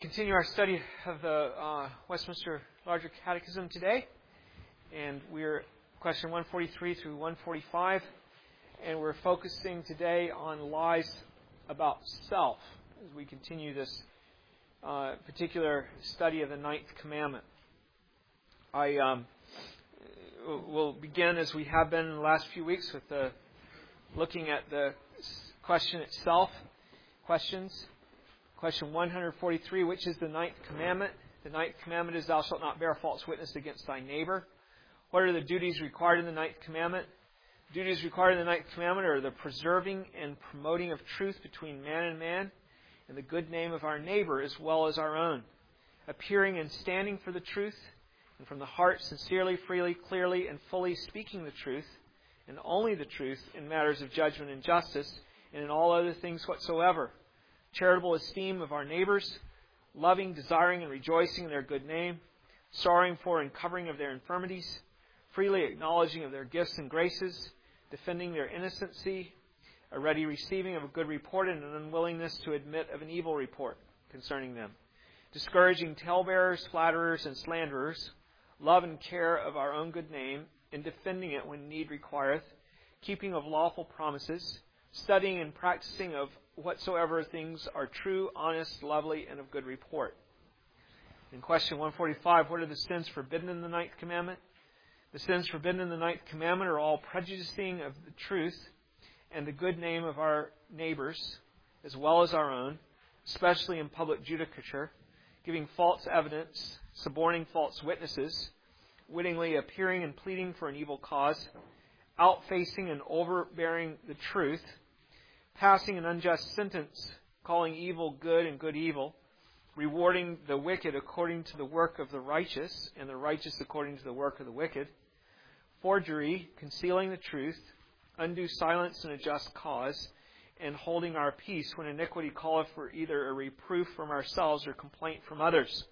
Continue our study of the Westminster Larger Catechism today, and we're question 143 through 145, and we're focusing today on lies about self as we continue this particular study of the Ninth Commandment. I will begin, as we have been in the last few weeks, with looking at the question itself. Questions. Question 143, which is the Ninth Commandment? The Ninth Commandment is, thou shalt not bear false witness against thy neighbor. What are the duties required in the Ninth Commandment? Duties required in the Ninth Commandment are the preserving and promoting of truth between man and man, and the good name of our neighbor as well as our own. Appearing and standing for the truth, and from the heart sincerely, freely, clearly, and fully speaking the truth, and only the truth in matters of judgment and justice, and in all other things whatsoever. Charitable esteem of our neighbors, loving, desiring, and rejoicing in their good name, sorrowing for and covering of their infirmities, freely acknowledging of their gifts and graces, defending their innocency, a ready receiving of a good report, and an unwillingness to admit of an evil report concerning them, discouraging talebearers, flatterers, and slanderers, love and care of our own good name, and defending it when need requireth, keeping of lawful promises, studying and practicing of whatsoever things are true, honest, lovely, and of good report. In question 145, what are the sins forbidden in the Ninth Commandment? The sins forbidden in the Ninth Commandment are all prejudicing of the truth and the good name of our neighbors, as well as our own, especially in public judicature, giving false evidence, suborning false witnesses, wittingly appearing and pleading for an evil cause, outfacing and overbearing the truth, passing an unjust sentence, calling evil good and good evil, rewarding the wicked according to the work of the righteous, and the righteous according to the work of the wicked, forgery, concealing the truth, undue silence in a just cause, and holding our peace when iniquity calleth for either a reproof from ourselves or complaint from others.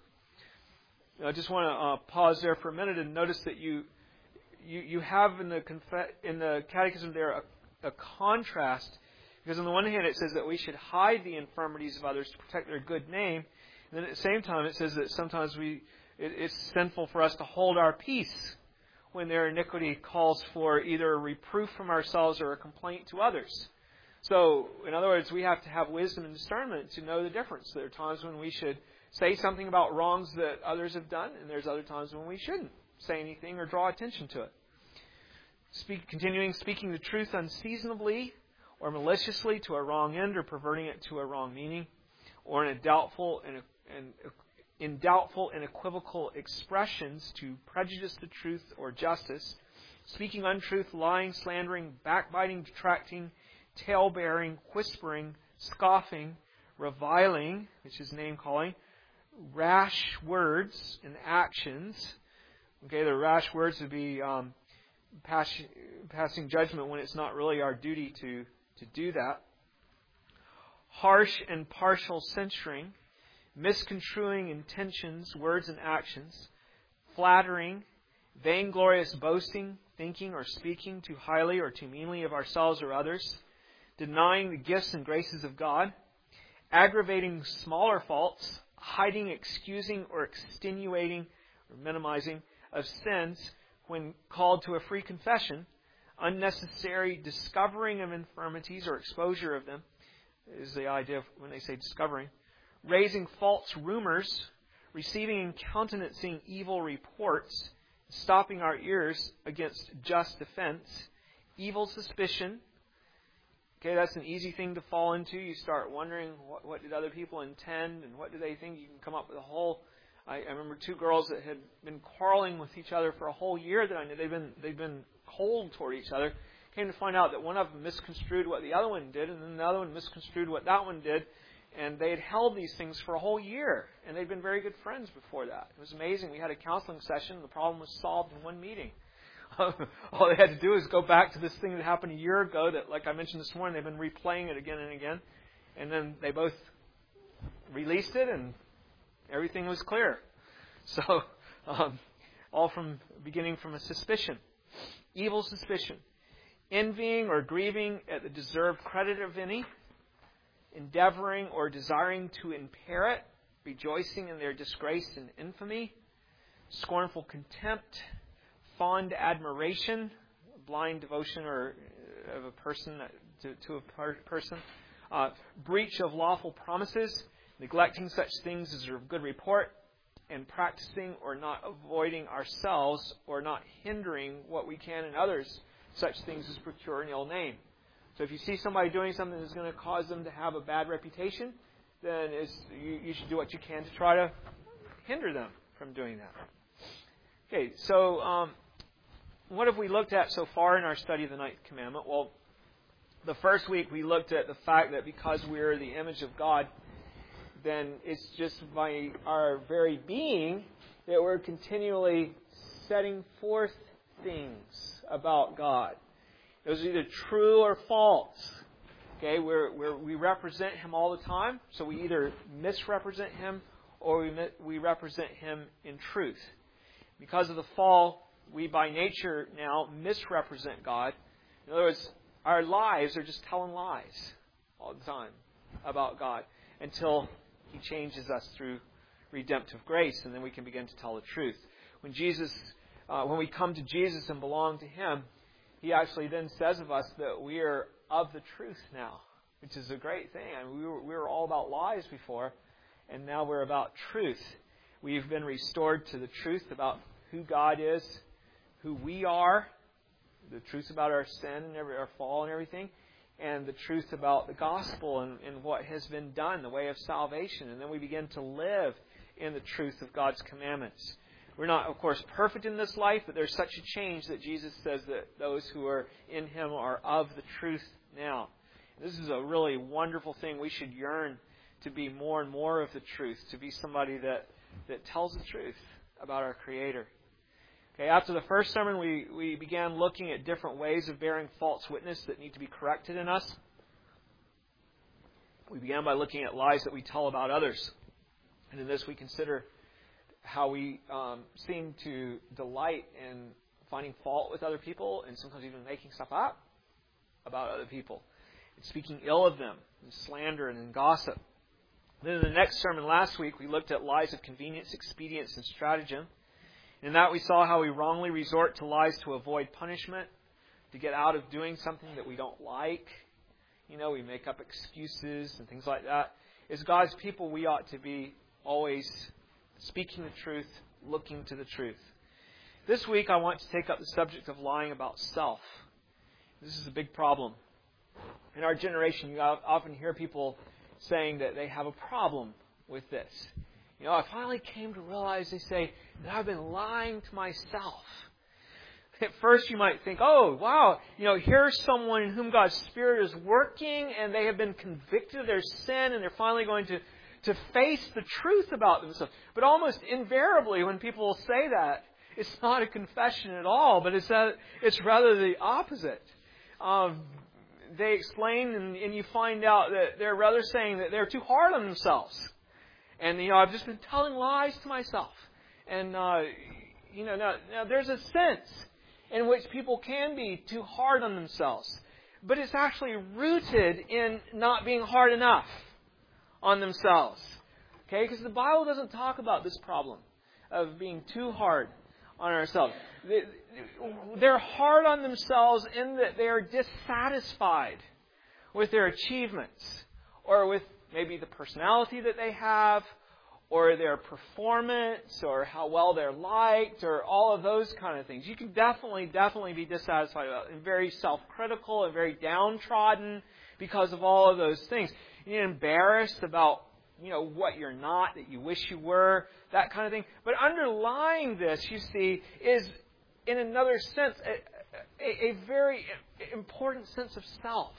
I just want to pause there for a minute and notice that you have in the Catechism there a contrast. Because on the one hand, it says that we should hide the infirmities of others to protect their good name. And then at the same time, it says that sometimes it's sinful for us to hold our peace when their iniquity calls for either a reproof from ourselves or a complaint to others. So, in other words, we have to have wisdom and discernment to know the difference. There are times when we should say something about wrongs that others have done, and there's other times when we shouldn't say anything or draw attention to it. Speaking the truth unseasonably, or maliciously to a wrong end, or perverting it to a wrong meaning, or in doubtful and equivocal expressions to prejudice the truth or justice, speaking untruth, lying, slandering, backbiting, detracting, tale-bearing, whispering, scoffing, reviling, which is name-calling, rash words and actions. Okay, the rash words would be passing judgment when it's not really our duty to do that. Harsh and partial censuring, misconstruing intentions, words, and actions, flattering, vainglorious boasting, thinking or speaking too highly or too meanly of ourselves or others, denying the gifts and graces of God, aggravating smaller faults, hiding, excusing, or extenuating or minimizing of sins when called to a free confession, unnecessary discovering of infirmities or exposure of them, is the idea of when they say discovering, raising false rumors, receiving and countenancing evil reports, stopping our ears against just defense, evil suspicion. Okay, that's an easy thing to fall into. You start wondering what did other people intend and what do they think. You can come up with a whole. I remember two girls that had been quarreling with each other for a whole year that I knew. They've been cold toward each other. Came to find out that one of them misconstrued what the other one did, and then the other one misconstrued what that one did. And they had held these things for a whole year, and they'd been very good friends before that. It was amazing. We had a counseling session, and the problem was solved in one meeting. All they had to do is go back to this thing that happened a year ago that, like I mentioned this morning, they've been replaying it again and again. And then they both released it, and everything was clear. So, all beginning from a suspicion. Evil suspicion. Envying or grieving at the deserved credit of any. Endeavoring or desiring to impair it. rejoicing in their disgrace and infamy, scornful contempt, fond admiration, blind devotion or of a person to a person, breach of lawful promises, neglecting such things as are of good report, and practicing or not avoiding ourselves or not hindering what we can in others, such things as procure an ill name. So if you see somebody doing something that's going to cause them to have a bad reputation, then you should do what you can to try to hinder them from doing that. Okay, so what have we looked at so far in our study of the Ninth Commandment? Well, the first week we looked at the fact that because we're the image of God, then it's just by our very being that we're continually setting forth things about God. Those are either true or false. Okay, we represent Him all the time, so we either misrepresent Him or we represent Him in truth. Because of the fall, we by nature now misrepresent God. In other words, our lives are just telling lies all the time about God until He changes us through redemptive grace, and then we can begin to tell the truth. When we come to Jesus and belong to Him, He actually then says of us that we are of the truth now, which is a great thing. I mean, we were all about lies before, and now we're about truth. We've been restored to the truth about who God is, who we are, the truth about our sin and our fall and everything, and the truth about the gospel and what has been done, the way of salvation. And then we begin to live in the truth of God's commandments. We're not, of course, perfect in this life, but there's such a change that Jesus says that those who are in Him are of the truth now. This is a really wonderful thing. We should yearn to be more and more of the truth, to be somebody that tells the truth about our Creator. Okay, after the first sermon, we began looking at different ways of bearing false witness that need to be corrected in us. We began by looking at lies that we tell about others. And in this, we consider how we seem to delight in finding fault with other people and sometimes even making stuff up about other people and speaking ill of them and slander and in gossip. Then in the next sermon last week, we looked at lies of convenience, expedience, and stratagem. In that, we saw how we wrongly resort to lies to avoid punishment, to get out of doing something that we don't like. We make up excuses and things like that. As God's people, we ought to be always speaking the truth, looking to the truth. This week, I want to take up the subject of lying about self. This is a big problem. In our generation, you often hear people saying that they have a problem with this. I finally came to realize, they say, that I've been lying to myself. At first you might think, oh, wow, here's someone in whom God's Spirit is working and they have been convicted of their sin and they're finally going to face the truth about themselves. But almost invariably when people say that, it's not a confession at all, but it's rather the opposite. They explain and you find out that they're rather saying that they're too hard on themselves. And, I've just been telling lies to myself. And, now there's a sense in which people can be too hard on themselves. But it's actually rooted in not being hard enough on themselves. Okay? Because the Bible doesn't talk about this problem of being too hard on ourselves. They're hard on themselves in that they are dissatisfied with their achievements or with maybe the personality that they have, or their performance, or how well they're liked, or all of those kind of things. You can definitely be dissatisfied about it, and very self-critical and very downtrodden because of all of those things. You're embarrassed about, what you're not, that you wish you were, that kind of thing. But underlying this, you see, is, in another sense, a very important sense of self.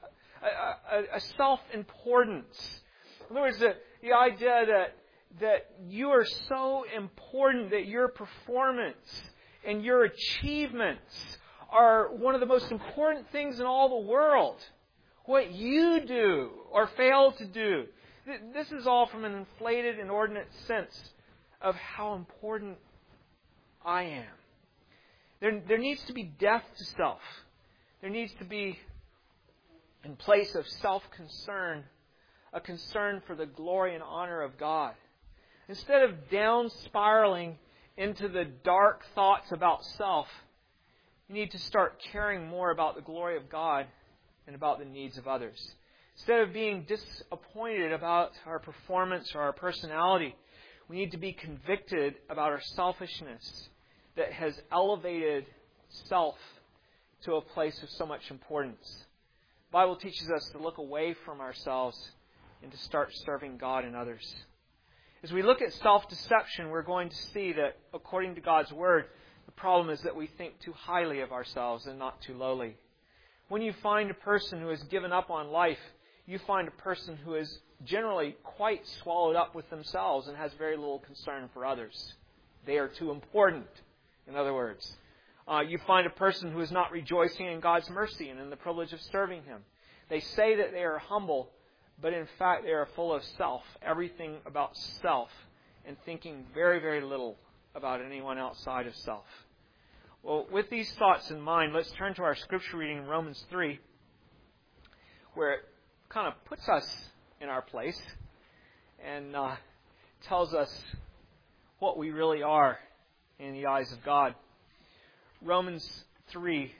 A self-importance. In other words, the idea that you are so important that your performance and your achievements are one of the most important things in all the world. What you do or fail to do. This is all from an inflated, inordinate sense of how important I am. There needs to be death to self. There needs to be, in place of self-concern, a concern for the glory and honor of God. Instead of down spiraling into the dark thoughts about self, you need to start caring more about the glory of God and about the needs of others. Instead of being disappointed about our performance or our personality, we need to be convicted about our selfishness that has elevated self to a place of so much importance. The Bible teaches us to look away from ourselves and to start serving God and others. As we look at self-deception, we're going to see that, according to God's Word, the problem is that we think too highly of ourselves and not too lowly. When you find a person who has given up on life, you find a person who is generally quite swallowed up with themselves and has very little concern for others. They are too important, in other words. You find a person who is not rejoicing in God's mercy and in the privilege of serving Him. They say that they are humble, but in fact they are full of self, everything about self, and thinking very, very little about anyone outside of self. Well, with these thoughts in mind, let's turn to our scripture reading in Romans 3, where it kind of puts us in our place and tells us what we really are in the eyes of God. Romans 3.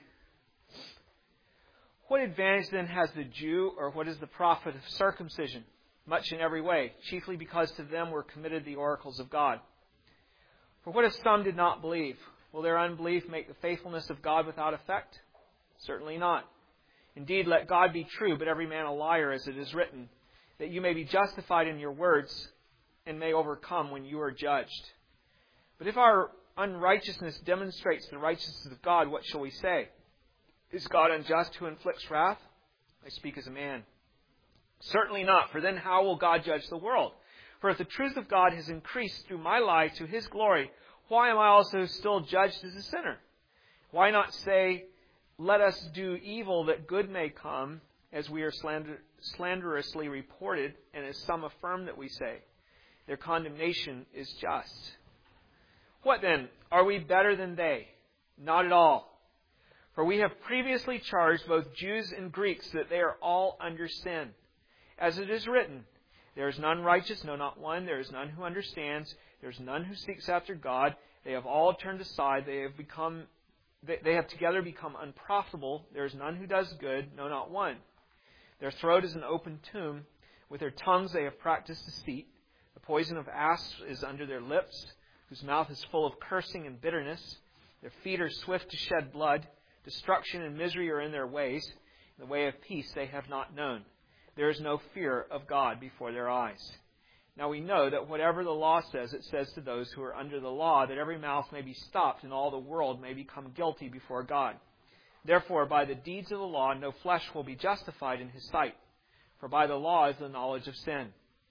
What advantage then has the Jew, or what is the profit of circumcision? Much in every way, chiefly because to them were committed the oracles of God. For what if some did not believe? Will their unbelief make the faithfulness of God without effect? Certainly not. Indeed, let God be true, but every man a liar, as it is written, that you may be justified in your words and may overcome when you are judged. But if our unrighteousness demonstrates the righteousness of God, what shall we say? Is God unjust who inflicts wrath? I speak as a man. Certainly not, for then how will God judge the world? For if the truth of God has increased through my life to His glory, why am I also still judged as a sinner? Why not say, let us do evil that good may come, as we are slanderously reported, and as some affirm that we say? Their condemnation is just. What then? Are we better than they? Not at all. For we have previously charged both Jews and Greeks that they are all under sin. As it is written, there is none righteous, no, not one. There is none who understands. There is none who seeks after God. They have all turned aside. They have together become unprofitable. There is none who does good, no, not one. Their throat is an open tomb. With their tongues they have practiced deceit. The poison of asps is under their lips, whose mouth is full of cursing and bitterness. Their feet are swift to shed blood. Destruction and misery are in their ways. The way of peace they have not known. There is no fear of God before their eyes. Now we know that whatever the law says, it says to those who are under the law, that every mouth may be stopped and all the world may become guilty before God. Therefore, by the deeds of the law, no flesh will be justified in His sight. For by the law is the knowledge of sin.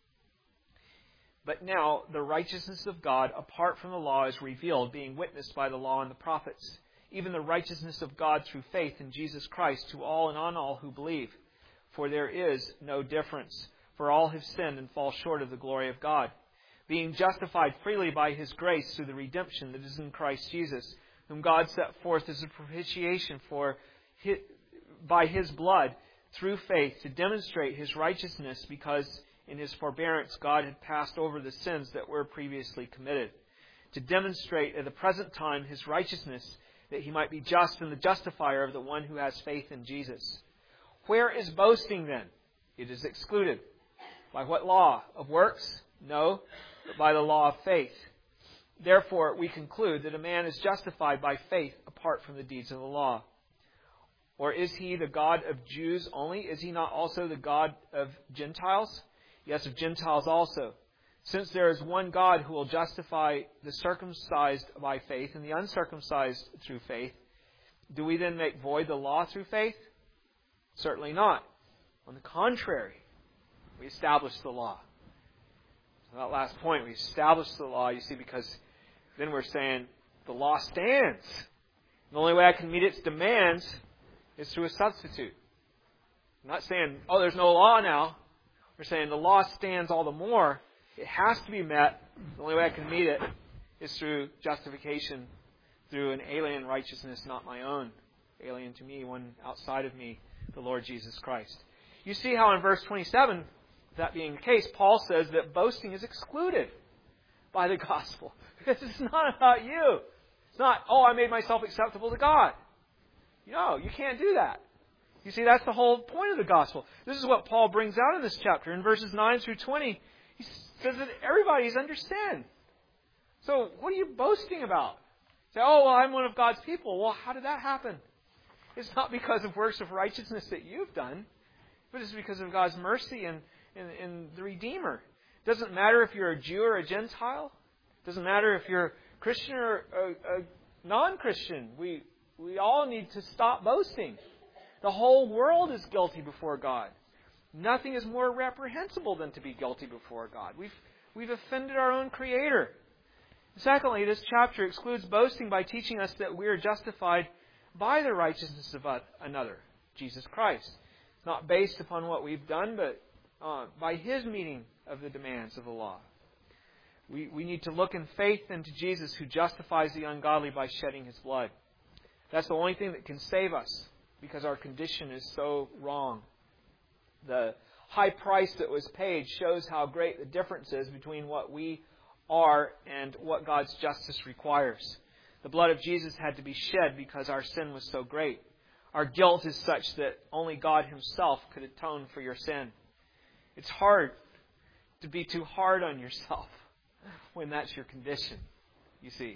But now the righteousness of God apart from the law is revealed, being witnessed by the law and the prophets, even the righteousness of God through faith in Jesus Christ to all and on all who believe. For there is no difference, for all have sinned and fall short of the glory of God, being justified freely by His grace through the redemption that is in Christ Jesus, whom God set forth as a propitiation by His blood through faith to demonstrate His righteousness, because in His forbearance God had passed over the sins that were previously committed, to demonstrate at the present time His righteousness, that He might be just and the justifier of the one who has faith in Jesus. Where is boasting then? It is excluded. By what law? Of works? No, but by the law of faith. Therefore, we conclude that a man is justified by faith apart from the deeds of the law. Or is He the God of Jews only? Is He not also the God of Gentiles? Yes, of Gentiles also. Since there is one God who will justify the circumcised by faith and the uncircumcised through faith, do we then make void the law through faith? Certainly not. On the contrary, we establish the law. So that last point, we establish the law, you see, because then we're saying the law stands. The only way I can meet its demands is through a substitute. I'm not saying, oh, there's no law now. We're saying the law stands all the more. It has to be met. The only way I can meet it is through justification, through an alien righteousness, not my own. Alien to me, one outside of me, the Lord Jesus Christ. You see how in verse 27, that being the case, Paul says that boasting is excluded. by the gospel. Because it's not about you. It's not, oh, I made myself acceptable to God. No, you can't do that. You see, that's the whole point of the gospel. This is what Paul brings out in this chapter. In verses 9 through 20, he says that everybody's under sin. So what are you boasting about? Say, oh, well, I'm one of God's people. Well, how did that happen? It's not because of works of righteousness that you've done, but it's because of God's mercy and the Redeemer. It doesn't matter if you're a Jew or a Gentile. It doesn't matter if you're a Christian or a non-Christian. We all need to stop boasting. The whole world is guilty before God. Nothing is more reprehensible than to be guilty before God. We've offended our own Creator. Secondly, this chapter excludes boasting by teaching us that we are justified by the righteousness of another, Jesus Christ. It's not based upon what we've done, but by His meeting of the demands of the law. We need to look in faith into Jesus, who justifies the ungodly by shedding His blood. That's the only thing that can save us, because our condition is so wrong. The high price that was paid shows how great the difference is between what we are and what God's justice requires. The blood of Jesus had to be shed because our sin was so great. Our guilt is such that only God Himself could atone for your sin. It's hard to be too hard on yourself when that's your condition, you see.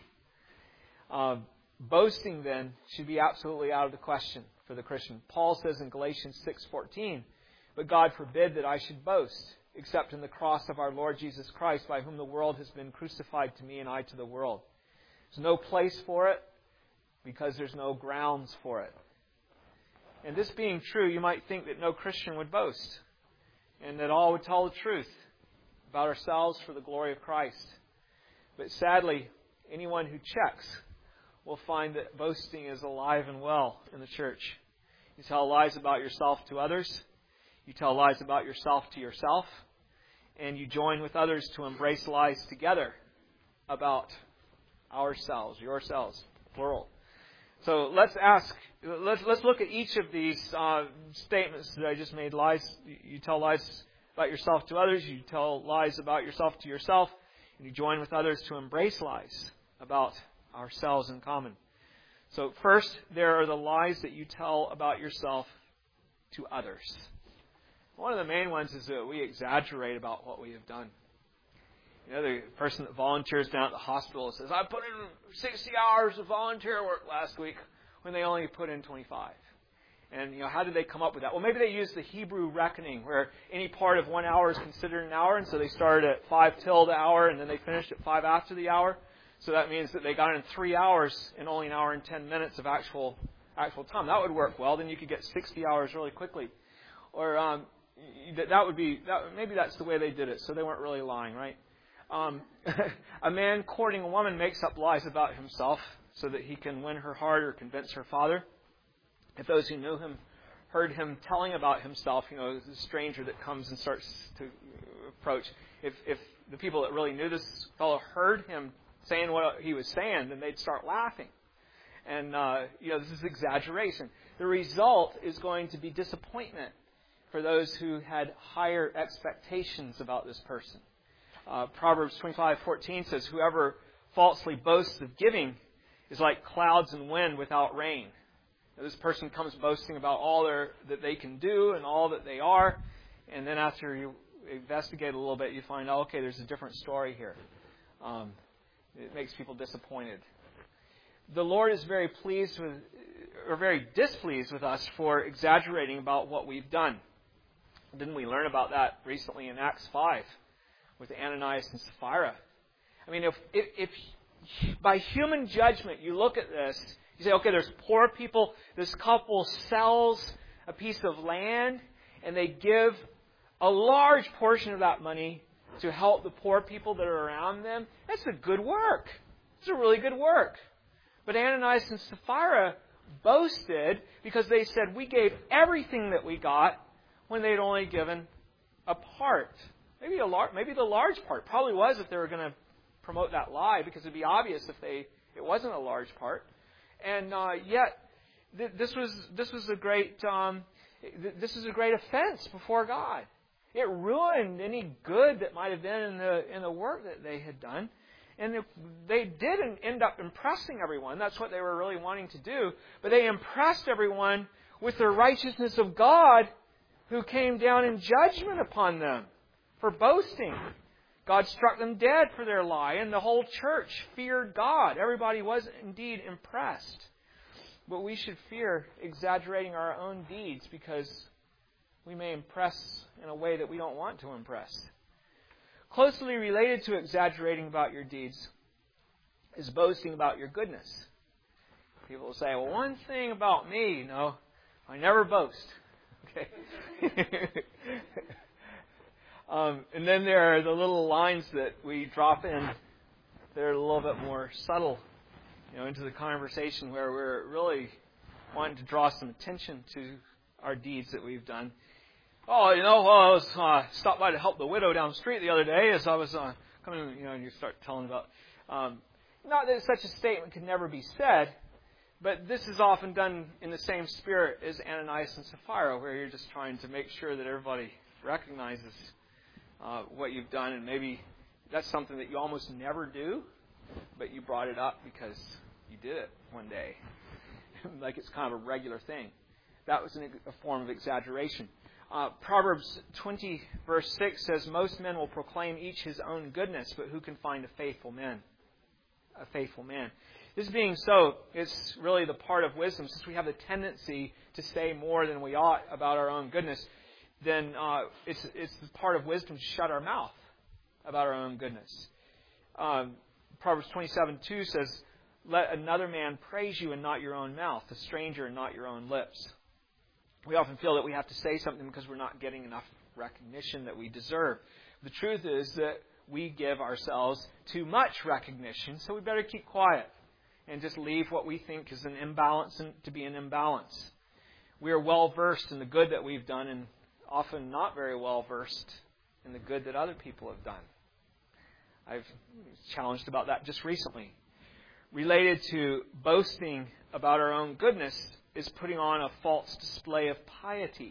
Boasting, then, should be absolutely out of the question for the Christian. Paul says in Galatians 6:14, "But God forbid that I should boast, except in the cross of our Lord Jesus Christ, by whom the world has been crucified to me and I to the world." There's no place for it because there's no grounds for it. And this being true, you might think that no Christian would boast and that all would tell the truth about ourselves for the glory of Christ. But sadly, anyone who checks will find that boasting is alive and well in the church. You tell lies about yourself to others. You tell lies about yourself to yourself. And you join with others to embrace lies together about ourselves, yourselves, plural. So let's look at each of these statements that I just made. Lies. You tell lies about yourself to others. You tell lies about yourself to yourself. And you join with others to embrace lies about ourselves in common. So first, there are the lies that you tell about yourself to others. One of the main ones is that we exaggerate about what we have done. You know, the person that volunteers down at the hospital says, "I put in 60 hours of volunteer work last week," when they only put in 25. And, how did they come up with that? Well, maybe they used the Hebrew reckoning, where any part of 1 hour is considered an hour, and so they started at 5 till the hour, and then they finished at 5 after the hour. So that means that they got in 3 hours in only an hour and 10 minutes of actual time. That would work well. Then you could get 60 hours really quickly. Or maybe that's the way they did it, so they weren't really lying, right? A man courting a woman makes up lies about himself so that he can win her heart or convince her father. If those who knew him heard him telling about himself, the stranger that comes and starts to approach, if the people that really knew this fellow heard him saying what he was saying, then they'd start laughing. And, this is exaggeration. The result is going to be disappointment for those who had higher expectations about this person. Proverbs 25:14 says, "Whoever falsely boasts of giving is like clouds and wind without rain." Now, this person comes boasting about all that they can do and all that they are, and then after you investigate a little bit, you find out, okay, there's a different story here. It makes people disappointed. The Lord is very displeased with us for exaggerating about what we've done. Didn't we learn about that recently in Acts 5 with Ananias and Sapphira? I mean, if by human judgment you look at this, you say, okay, there's poor people. This couple sells a piece of land, and they give a large portion of that money to help the poor people that are around them. That's a good work. It's a really good work. But Ananias and Sapphira boasted because they said, we gave everything that we got when they'd only given a part. Maybe the large part. Probably was if they were going to promote that lie, because it'd be obvious if it wasn't a large part. And yet, this was a great offense before God. It ruined any good that might have been in the work that they had done. And they did end up impressing everyone. That's what they were really wanting to do. But they impressed everyone with the righteousness of God, who came down in judgment upon them for boasting. God struck them dead for their lie, and the whole church feared God. Everybody was indeed impressed. But we should fear exaggerating our own deeds, because we may impress in a way that we don't want to impress. Closely related to exaggerating about your deeds is boasting about your goodness. People will say, well, one thing about me, I never boast. Okay. And then there are the little lines that we drop in. They're a little bit more subtle, into the conversation, where we're really wanting to draw some attention to our deeds that we've done. Oh, I was stopped by to help the widow down the street the other day as I was coming, and you start telling about. Not that such a statement could never be said, but this is often done in the same spirit as Ananias and Sapphira, where you're just trying to make sure that everybody recognizes what you've done, and maybe that's something that you almost never do, but you brought it up because you did it one day. Like it's kind of a regular thing. That was a form of exaggeration. Proverbs 20, verse 6 says, most men will proclaim each his own goodness, but who can find a faithful man? A faithful man. This being so, it's really the part of wisdom. Since we have the tendency to say more than we ought about our own goodness, then it's the part of wisdom to shut our mouth about our own goodness. Proverbs 27:2 says, let another man praise you and not your own mouth, a stranger and not your own lips. We often feel that we have to say something because we're not getting enough recognition that we deserve. The truth is that we give ourselves too much recognition, so we better keep quiet and just leave what we think is an imbalance to be an imbalance. We are well versed in the good that we've done, and often not very well versed in the good that other people have done. I've challenged about that just recently. Related to boasting about our own goodness is putting on a false display of piety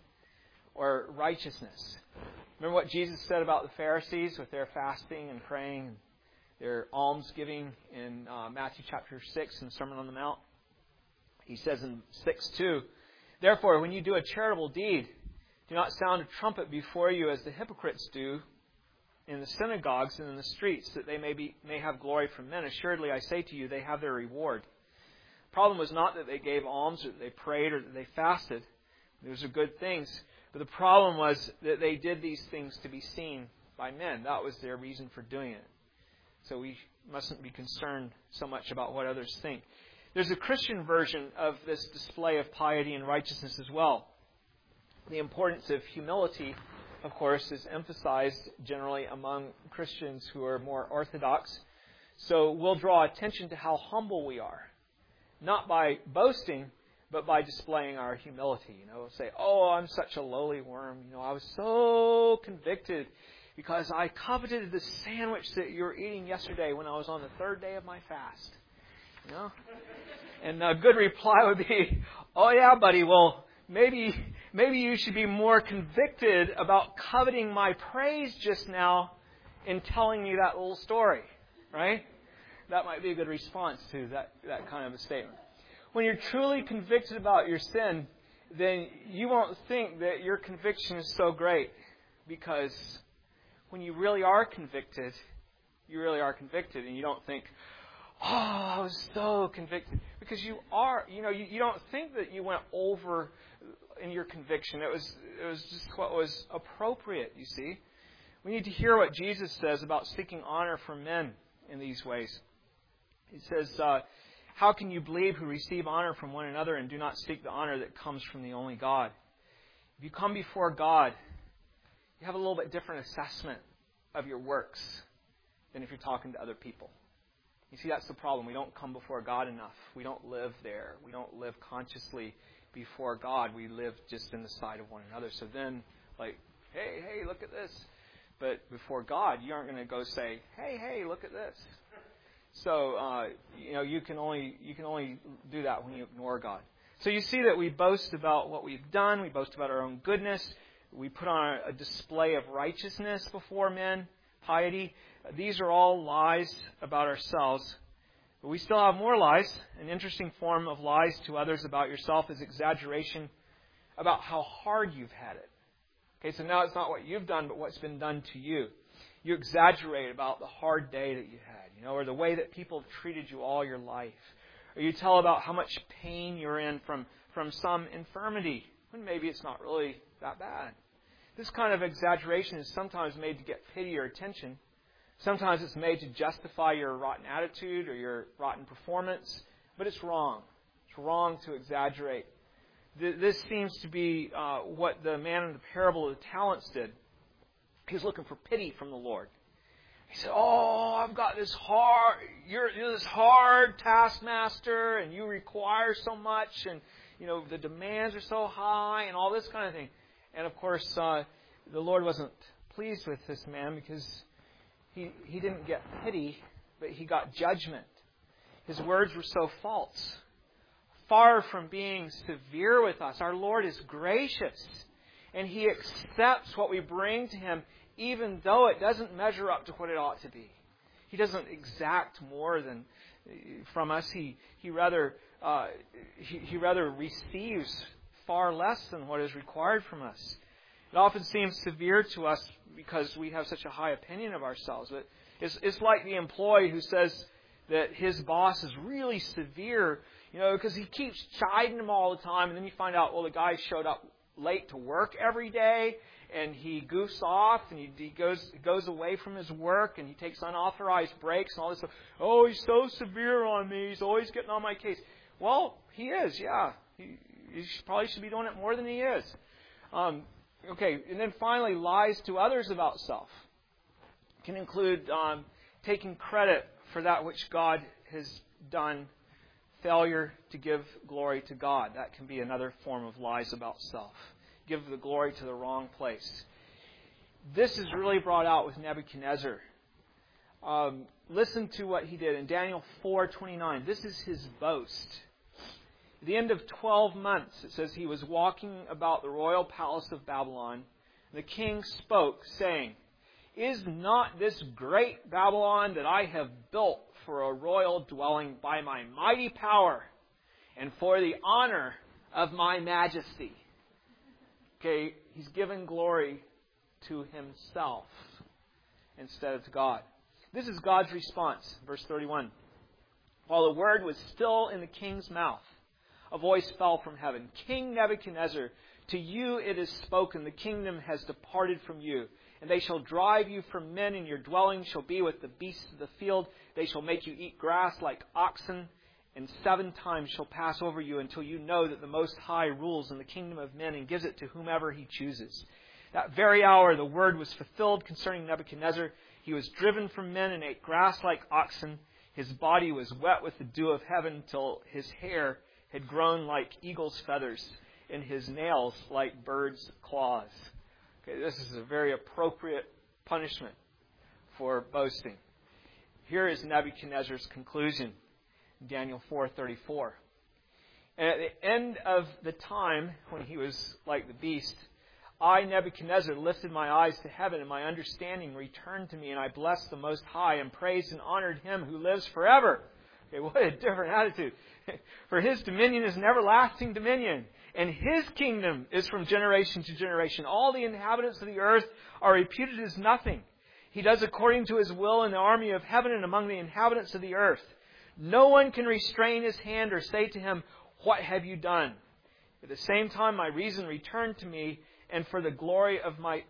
or righteousness. Remember what Jesus said about the Pharisees with their fasting and praying and their almsgiving in Matthew chapter 6 in the Sermon on the Mount? He says in 6:2, therefore, when you do a charitable deed, do not sound a trumpet before you as the hypocrites do in the synagogues and in the streets, that they may have glory from men. Assuredly, I say to you, they have their reward. The problem was not that they gave alms or that they prayed or that they fasted. Those are good things. But the problem was that they did these things to be seen by men. That was their reason for doing it. So we mustn't be concerned so much about what others think. There's a Christian version of this display of piety and righteousness as well. The importance of humility, of course, is emphasized generally among Christians who are more orthodox. So we'll draw attention to how humble we are. Not by boasting, but by displaying our humility. We'll say, oh, I'm such a lowly worm. I was so convicted because I coveted the sandwich that you were eating yesterday when I was on the third day of my fast. And a good reply would be, oh yeah, buddy, well, maybe you should be more convicted about coveting my praise just now in telling me that little story, right? That might be a good response to that kind of a statement. When you're truly convicted about your sin, then you won't think that your conviction is so great, because when you really are convicted, and you don't think, oh, I was so convicted. Because you are, you don't think that you went over in your conviction. It was just what was appropriate, you see. We need to hear what Jesus says about seeking honor from men in these ways. He says, how can you believe who receive honor from one another and do not seek the honor that comes from the only God? If you come before God, you have a little bit different assessment of your works than if you're talking to other people. You see, that's the problem. We don't come before God enough. We don't live there. We don't live consciously before God. We live just in the sight of one another. So then, like, hey, look at this. But before God, you aren't going to go say, hey, look at this. So, you can only do that when you ignore God. So you see that we boast about what we've done. We boast about our own goodness. We put on a display of righteousness before men, piety. These are all lies about ourselves. But we still have more lies. An interesting form of lies to others about yourself is exaggeration about how hard you've had it. Okay, so now it's not what you've done, but what's been done to you. You exaggerate about the hard day that you had, or the way that people have treated you all your life. Or you tell about how much pain you're in from some infirmity, when maybe it's not really that bad. This kind of exaggeration is sometimes made to get pity or attention. Sometimes it's made to justify your rotten attitude or your rotten performance, but it's wrong. It's wrong to exaggerate. This seems to be what the man in the parable of the talents did. He was looking for pity from the Lord. He said, "Oh, I've got this hard. You're this hard taskmaster, and you require so much, and the demands are so high, and all this kind of thing." And of course, the Lord wasn't pleased with this man because he didn't get pity, but he got judgment. His words were so false. Far from being severe with us, our Lord is gracious, and He accepts what we bring to Him, even though it doesn't measure up to what it ought to be. He doesn't exact more than from us. He rather receives far less than what is required from us. It often seems severe to us because we have such a high opinion of ourselves. But it's like the employee who says that his boss is really severe, because he keeps chiding him all the time, and then you find out, the guy showed up late to work every day, and he goofs off, and he goes away from his work, and he takes unauthorized breaks and all this stuff. "Oh, he's so severe on me. He's always getting on my case." Well, he is, yeah. He probably should be doing it more than he is. Okay, and then finally, lies to others about self can include taking credit for that which God has done, failure to give glory to God. That can be another form of lies about self. Give the glory to the wrong place. This is really brought out with Nebuchadnezzar. Listen to what he did in Daniel 4:29. This is his boast. At the end of 12 months, it says he was walking about the royal palace of Babylon. The king spoke, saying, "Is not this great Babylon that I have built for a royal dwelling by my mighty power and for the honor of my majesty?" Okay, he's given glory to himself instead of to God. This is God's response, verse 31. While the word was still in the king's mouth, a voice fell from heaven. "King Nebuchadnezzar, to you it is spoken, the kingdom has departed from you. And they shall drive you from men, and your dwelling shall be with the beasts of the field. They shall make you eat grass like oxen, and 7 times shall pass over you until you know that the Most High rules in the kingdom of men and gives it to whomever He chooses." That very hour the word was fulfilled concerning Nebuchadnezzar. He was driven from men and ate grass like oxen. His body was wet with the dew of heaven till his hair had grown like eagle's feathers, and his nails like birds' claws. Okay, this is a very appropriate punishment for boasting. Here is Nebuchadnezzar's conclusion, Daniel 4:34. "And at the end of the time, when he was like the beast, I, Nebuchadnezzar, lifted my eyes to heaven, and my understanding returned to me, and I blessed the Most High, and praised and honored Him who lives forever." Okay, what a different attitude. "For His dominion is an everlasting dominion, and His kingdom is from generation to generation. All the inhabitants of the earth are reputed as nothing. He does according to His will in the army of heaven and among the inhabitants of the earth. No one can restrain His hand or say to Him, 'What have you done?' At the same time, my reason returned to me, and for the glory of my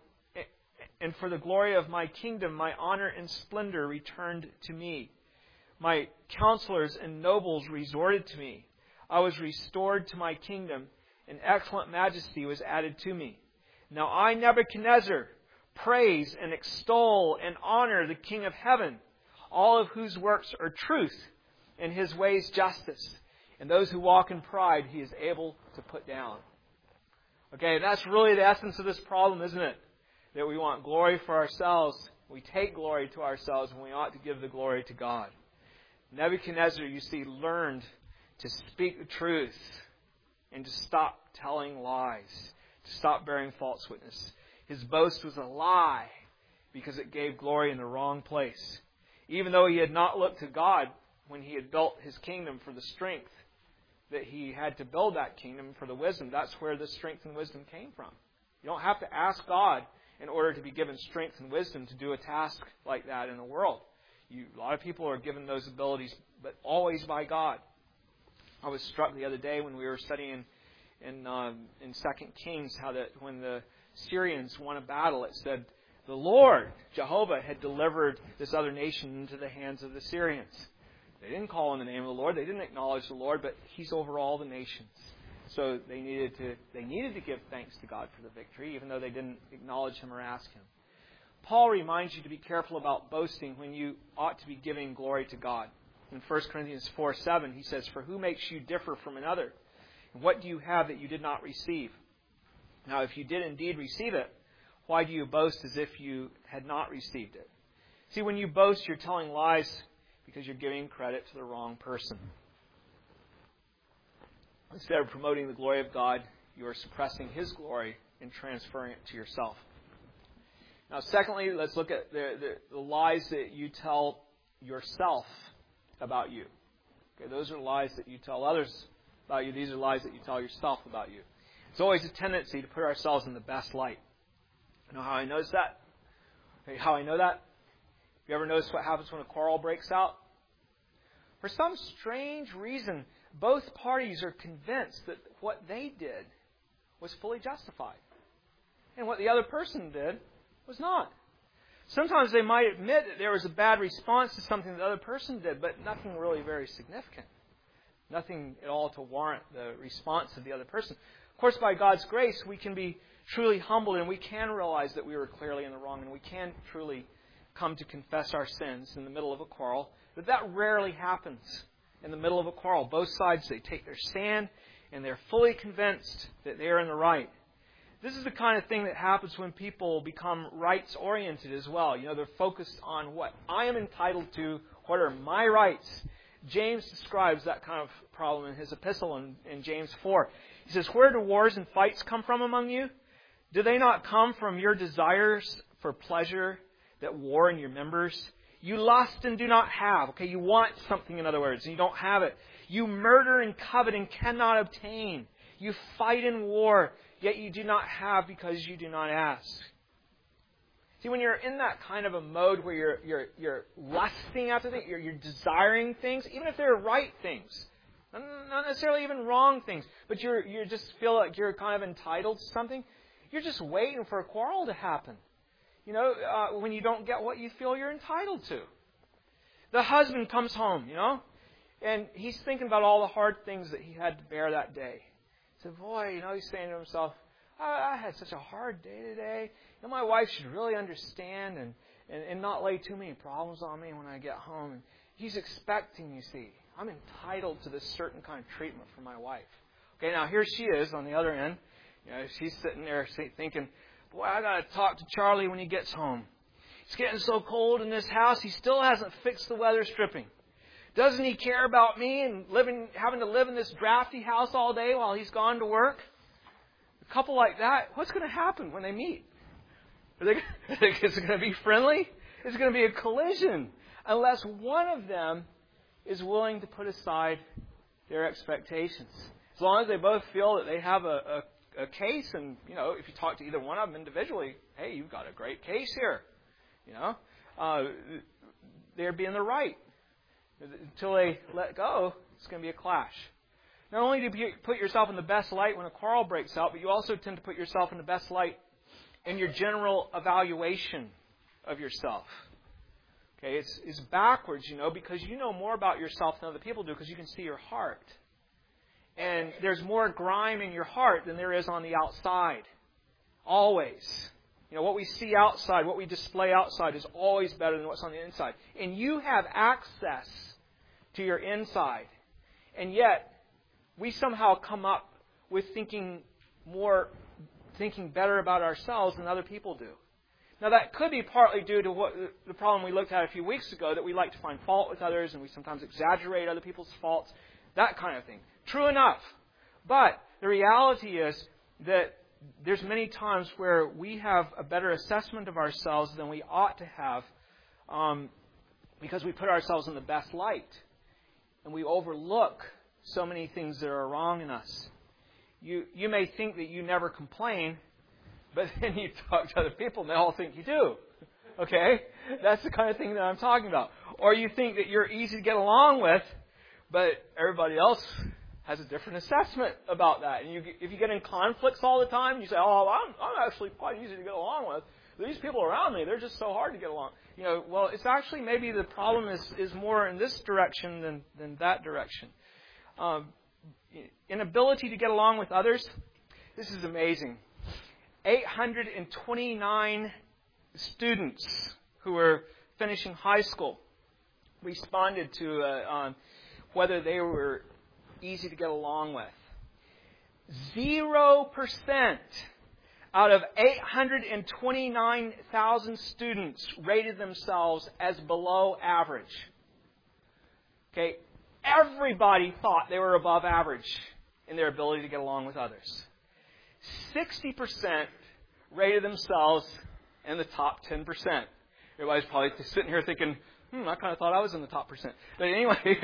kingdom, my honor and splendor returned to me. My counselors and nobles resorted to me. I was restored to my kingdom, and excellent majesty was added to me. Now I, Nebuchadnezzar, praise and extol and honor the King of heaven, all of whose works are truth, and His ways justice. And those who walk in pride He is able to put down." Okay, that's really the essence of this problem, isn't it? That we want glory for ourselves. We take glory to ourselves when we ought to give the glory to God. Nebuchadnezzar, you see, learned to speak the truth and to stop telling lies, to stop bearing false witness. His boast was a lie because it gave glory in the wrong place. Even though he had not looked to God when he had built his kingdom for the strength that he had to build that kingdom, for the wisdom, that's where the strength and wisdom came from. You don't have to ask God in order to be given strength and wisdom to do a task like that in the world. A lot of people are given those abilities, but always by God. I was struck the other day when we were studying in 2 Kings how that when the Syrians won a battle, it said the Lord, Jehovah, had delivered this other nation into the hands of the Syrians. They didn't call on the name of the Lord. They didn't acknowledge the Lord, but He's over all the nations. So they needed to give thanks to God for the victory, even though they didn't acknowledge Him or ask Him. Paul reminds you to be careful about boasting when you ought to be giving glory to God. In 1 Corinthians 4:7, he says, "For who makes you differ from another? And what do you have that you did not receive? Now, if you did indeed receive it, why do you boast as if you had not received it?" See, when you boast, you're telling lies because you're giving credit to the wrong person. Instead of promoting the glory of God, you are suppressing His glory and transferring it to yourself. Now, secondly, let's look at the lies that you tell yourself about you. Okay, those are lies that you tell others about you. These are lies that you tell yourself about you. There's always a tendency to put ourselves in the best light. You know how I notice that? How I know that? You ever notice what happens when a quarrel breaks out? For some strange reason, both parties are convinced that what they did was fully justified. And what the other person did was not. Sometimes they might admit that there was a bad response to something the other person did, but nothing really very significant. Nothing at all to warrant the response of the other person. Of course, by God's grace, we can be truly humbled and we can realize that we were clearly in the wrong and we can truly come to confess our sins in the middle of a quarrel. But that rarely happens in the middle of a quarrel. Both sides, they take their stand and they're fully convinced that they're in the right. This is the kind of thing that happens when people become rights-oriented as well. You know, they're focused on what I am entitled to, what are my rights. James describes that kind of problem in his epistle in James 4. He says, "Where do wars and fights come from among you? Do they not come from your desires for pleasure that war in your members? You lust and do not have." Okay, you want something, in other words, and you don't have it. "You murder and covet and cannot obtain. You fight in war, yet you do not have because you do not ask." See, when you're in that kind of a mode where you're lusting after things, you're desiring things, even if they're right things, not necessarily even wrong things, but you just feel like you're kind of entitled to something, you're just waiting for a quarrel to happen. You know, when you don't get what you feel you're entitled to. The husband comes home, you know, and he's thinking about all the hard things that he had to bear that day. He said, boy, you know, he's saying to himself, I had such a hard day today. You know, my wife should really understand and not lay too many problems on me when I get home. And he's expecting, you see, I'm entitled to this certain kind of treatment from my wife. Okay, now here she is on the other end. You know, she's sitting there thinking, boy, I got to talk to Charlie when he gets home. It's getting so cold in this house, he still hasn't fixed the weather stripping. Doesn't he care about me and having to live in this drafty house all day while he's gone to work? A couple like that, what's going to happen when they meet? Is it going to be friendly? It's going to be a collision unless one of them is willing to put aside their expectations. As long as they both feel that they have a case, and, you know, if you talk to either one of them individually, hey, you've got a great case here. You know, they'd be in the right. Until they let go, it's going to be a clash. Not only do you put yourself in the best light when a quarrel breaks out, but you also tend to put yourself in the best light in your general evaluation of yourself. Okay, it's backwards, you know, because you know more about yourself than other people do because you can see your heart. And there's more grime in your heart than there is on the outside. Always. You know, what we see outside, what we display outside is always better than what's on the inside. And you have access to your inside. And yet, we somehow come up with thinking better about ourselves than other people do. Now, that could be partly due to the problem we looked at a few weeks ago, that we like to find fault with others and we sometimes exaggerate other people's faults, that kind of thing. True enough. But the reality is that there's many times where we have a better assessment of ourselves than we ought to have because we put ourselves in the best light. And we overlook so many things that are wrong in us. You may think that you never complain, but then you talk to other people and they all think you do. Okay? That's the kind of thing that I'm talking about. Or you think that you're easy to get along with, but everybody else has a different assessment about that. And if you get in conflicts all the time, you say, oh, I'm actually quite easy to get along with. These people around me, they're just so hard to get along. Well, it's actually maybe the problem is more in this direction than that direction. Inability to get along with others. This is amazing. 829 students who were finishing high school responded to whether they were easy to get along with. 0% out of 829,000 students rated themselves as below average. Okay, everybody thought they were above average in their ability to get along with others. 60% rated themselves in the top 10%. Everybody's probably sitting here thinking, I kind of thought I was in the top percent. But anyway,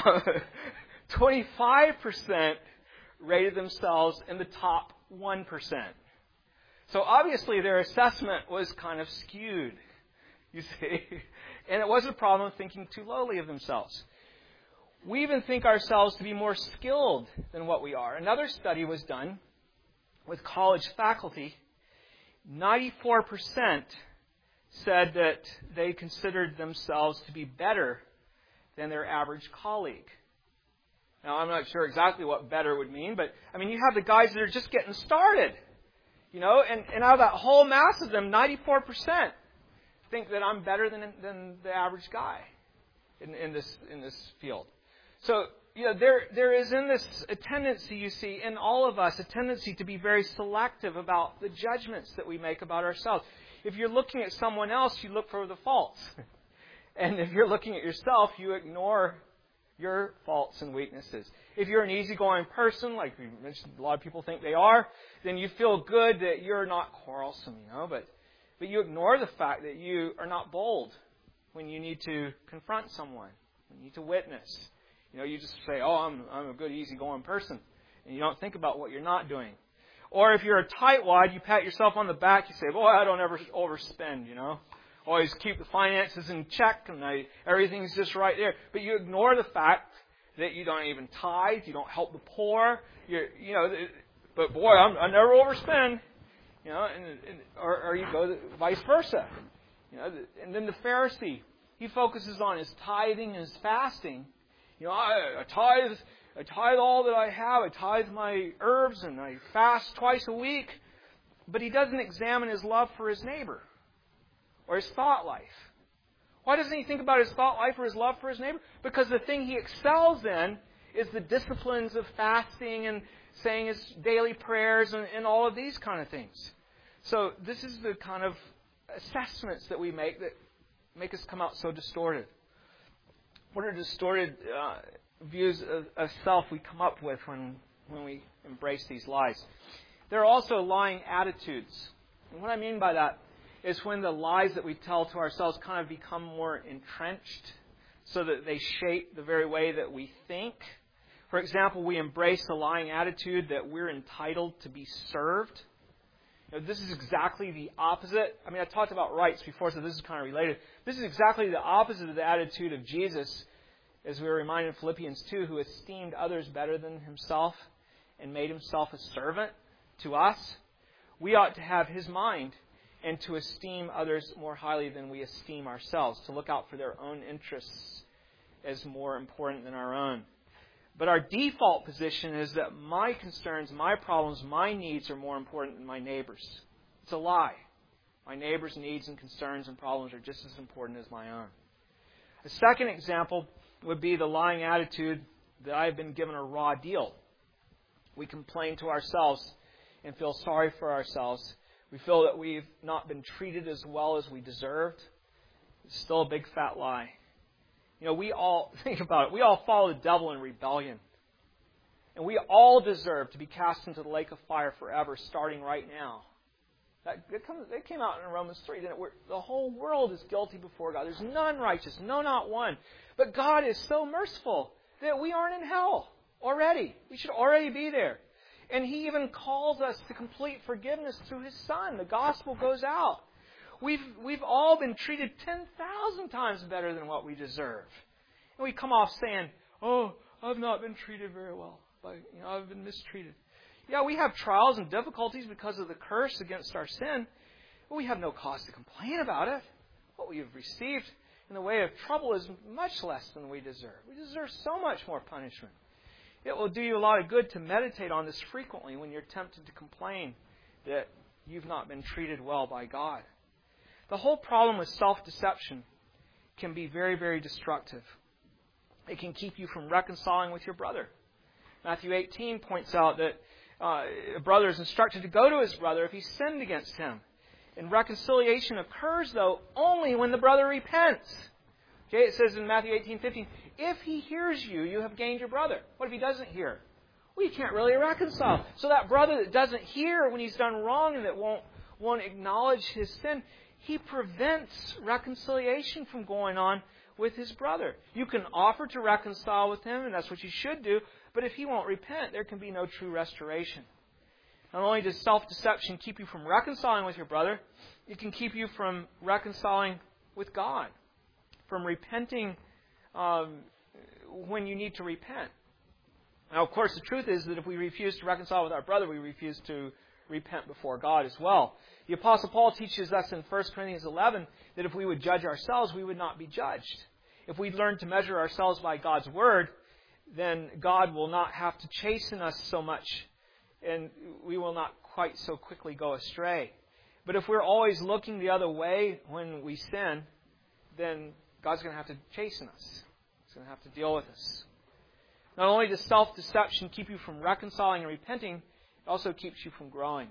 25% rated themselves in the top 1%. So obviously their assessment was kind of skewed, you see. And it wasn't a problem thinking too lowly of themselves. We even think ourselves to be more skilled than what we are. Another study was done with college faculty. 94% said that they considered themselves to be better than their average colleague. Now, I'm not sure exactly what better would mean, but, you have the guys that are just getting started, and out of that whole mass of them, 94% think that I'm better than the average guy in this field. So, there is in this a tendency, you see, in all of us, a tendency to be very selective about the judgments that we make about ourselves. If you're looking at someone else, you look for the faults. And if you're looking at yourself, you ignore your faults and weaknesses. If you're an easygoing person, like we mentioned, a lot of people think they are, then you feel good that you're not quarrelsome, but you ignore the fact that you are not bold when you need to confront someone, when you need to witness. You just say, I'm a good easygoing person, and you don't think about what you're not doing. Or if you're a tightwad, you pat yourself on the back, you say, boy, I don't ever overspend, Always keep the finances in check, and everything's just right there. But you ignore the fact that you don't even tithe, you don't help the poor, but boy, I never overspend, or you go vice versa. And then the Pharisee, he focuses on his tithing and his fasting. I tithe all that I have. I tithe my herbs and I fast twice a week. But he doesn't examine his love for his neighbor or his thought life. Why doesn't he think about his thought life or his love for his neighbor? Because the thing he excels in is the disciplines of fasting and saying his daily prayers and all of these kind of things. So this is the kind of assessments that we make that make us come out so distorted. What are distorted views of self we come up with when we embrace these lies? There are also lying attitudes. And what I mean by that is when the lies that we tell to ourselves kind of become more entrenched so that they shape the very way that we think. For example, we embrace the lying attitude that we're entitled to be served. This is exactly the opposite. I talked about rights before, so this is kind of related. This is exactly the opposite of the attitude of Jesus, as we were reminded in Philippians 2, who esteemed others better than himself and made himself a servant to us. We ought to have his mind and to esteem others more highly than we esteem ourselves, to look out for their own interests as more important than our own. But our default position is that my concerns, my problems, my needs are more important than my neighbor's. It's a lie. My neighbor's needs and concerns and problems are just as important as my own. A second example would be the lying attitude that I've been given a raw deal. We complain to ourselves and feel sorry for ourselves. We feel that we've not been treated as well as we deserved. It's still a big fat lie. We all, think about it, we all follow the devil in rebellion. And we all deserve to be cast into the lake of fire forever, starting right now. That came out in Romans 3, didn't it? The whole world is guilty before God. There's none righteous, no, not one. But God is so merciful that we aren't in hell already. We should already be there. And He even calls us to complete forgiveness through His Son. The gospel goes out. We've all been treated 10,000 times better than what we deserve. And we come off saying, oh, I've not been treated very well. I've been mistreated. Yeah, we have trials and difficulties because of the curse against our sin, but we have no cause to complain about it. What we have received in the way of trouble is much less than we deserve. We deserve so much more punishment. It will do you a lot of good to meditate on this frequently when you're tempted to complain that you've not been treated well by God. The whole problem with self-deception can be very, very destructive. It can keep you from reconciling with your brother. Matthew 18 points out that a brother is instructed to go to his brother if he sinned against him. And reconciliation occurs, though, only when the brother repents. Okay, it says in Matthew 18:15, if he hears you, you have gained your brother. What if he doesn't hear? Well, you can't really reconcile. So that brother that doesn't hear when he's done wrong and that won't acknowledge his sin, he prevents reconciliation from going on with his brother. You can offer to reconcile with him, and that's what you should do, but if he won't repent, there can be no true restoration. Not only does self-deception keep you from reconciling with your brother, it can keep you from reconciling with God, from repenting when you need to repent. Now, of course, the truth is that if we refuse to reconcile with our brother, we refuse to repent before God as well. The Apostle Paul teaches us in 1 Corinthians 11 that if we would judge ourselves, we would not be judged. If we learn to measure ourselves by God's Word, then God will not have to chasten us so much, and we will not quite so quickly go astray. But if we're always looking the other way when we sin, then God's going to have to chasten us. He's going to have to deal with us. Not only does self-deception keep you from reconciling and repenting, it also keeps you from growing.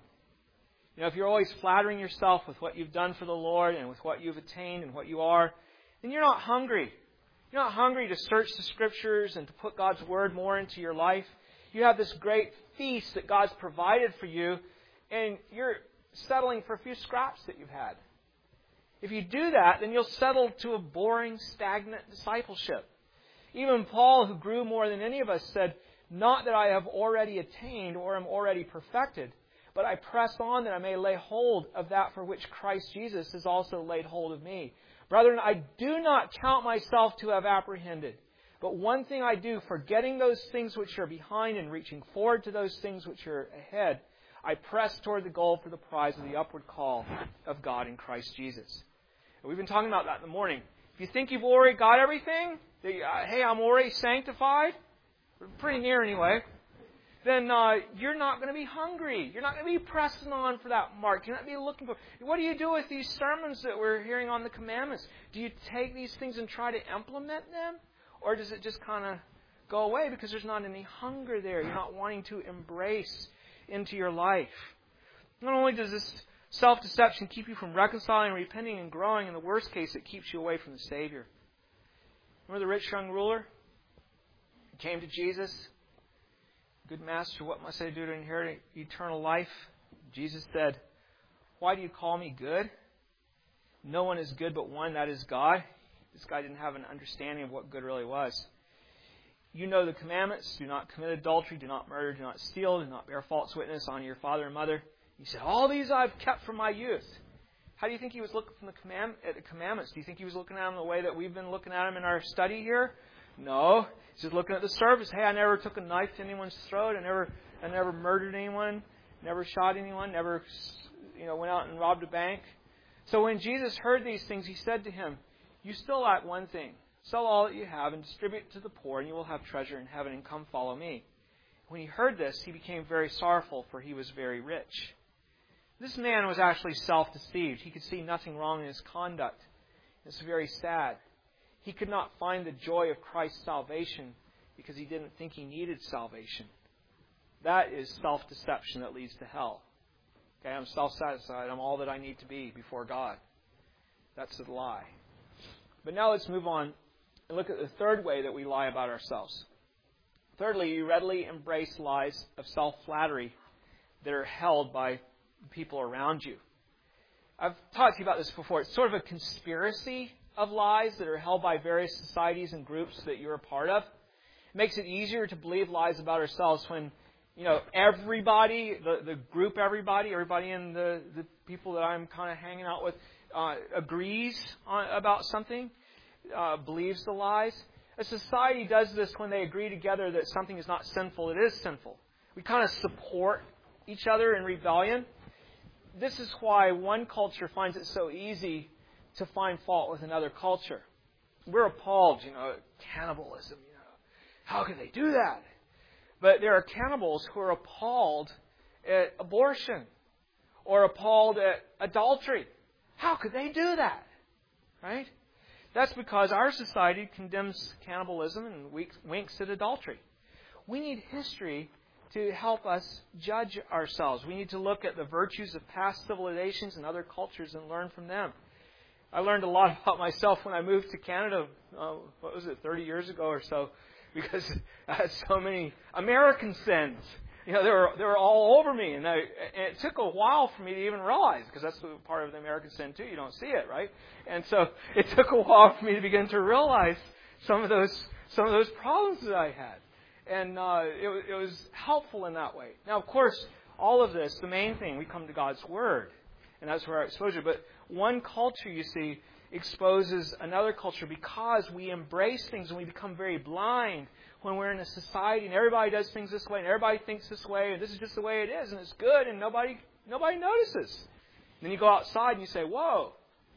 If you're always flattering yourself with what you've done for the Lord and with what you've attained and what you are, then you're not hungry. You're not hungry to search the Scriptures and to put God's Word more into your life. You have this great feast that God's provided for you, and you're settling for a few scraps that you've had. If you do that, then you'll settle to a boring, stagnant discipleship. Even Paul, who grew more than any of us, said, not that I have already attained or am already perfected, but I press on that I may lay hold of that for which Christ Jesus has also laid hold of me. Brethren, I do not count myself to have apprehended. But one thing I do, forgetting those things which are behind and reaching forward to those things which are ahead, I press toward the goal for the prize of the upward call of God in Christ Jesus. And we've been talking about that in the morning. If you think you've already got everything, hey, I'm already sanctified, pretty near anyway, then you're not going to be hungry. You're not going to be pressing on for that mark. You're not going to be looking for... What do you do with these sermons that we're hearing on the commandments? Do you take these things and try to implement them? Or does it just kind of go away because there's not any hunger there? You're not wanting to embrace into your life. Not only does this self-deception keep you from reconciling, repenting, and growing, in the worst case, it keeps you away from the Savior. Remember the rich young ruler? He came to Jesus. Good master, what must I do to inherit eternal life? Jesus said, why do you call me good? No one is good but one, that is God. This guy didn't have an understanding of what good really was. You know the commandments. Do not commit adultery, do not murder, do not steal, do not bear false witness, honor your father and mother. He said, all these I've kept from my youth. How do you think he was looking at the commandments? Do you think he was looking at them the way that we've been looking at them in our study here? No. He's just looking at the surface. Hey, I never took a knife to anyone's throat. I never murdered anyone. Never shot anyone. Never, went out and robbed a bank. So when Jesus heard these things, he said to him, you still lack one thing. Sell all that you have and distribute it to the poor, and you will have treasure in heaven, and come follow me. When he heard this, he became very sorrowful, for he was very rich. This man was actually self-deceived. He could see nothing wrong in his conduct. It's very sad. He could not find the joy of Christ's salvation because he didn't think he needed salvation. That is self-deception that leads to hell. Okay, I'm self-satisfied. I'm all that I need to be before God. That's a lie. But now let's move on and look at the third way that we lie about ourselves. Thirdly, you readily embrace lies of self-flattery that are held by people around you. I've talked to you about this before. It's sort of a conspiracy of lies that are held by various societies and groups that you're a part of. It makes it easier to believe lies about ourselves when, everybody, the group everybody in the people that I'm kind of hanging out with agrees about something, believes the lies. A society does this when they agree together that something is not sinful. It is sinful. We kind of support each other in rebellion. This is why one culture finds it so easy to find fault with another culture. We're appalled, at cannibalism. How could they do that? But there are cannibals who are appalled at abortion or appalled at adultery. How could they do that? Right? That's because our society condemns cannibalism and winks at adultery. We need history to help us judge ourselves. We need to look at the virtues of past civilizations and other cultures and learn from them. I learned a lot about myself when I moved to Canada, 30 years ago or so, because I had so many American sins. They were all over me, and it took a while for me to even realize, because that's part of the American sin too. You don't see it, right? And so it took a while for me to begin to realize some of those problems that I had. And it was helpful in that way. Now, of course, all of this, the main thing, we come to God's Word. And that's where our exposure. But one culture, you see, exposes another culture because we embrace things and we become very blind when we're in a society and everybody does things this way and everybody thinks this way and this is just the way it is and it's good and nobody notices. And then you go outside and you say, whoa,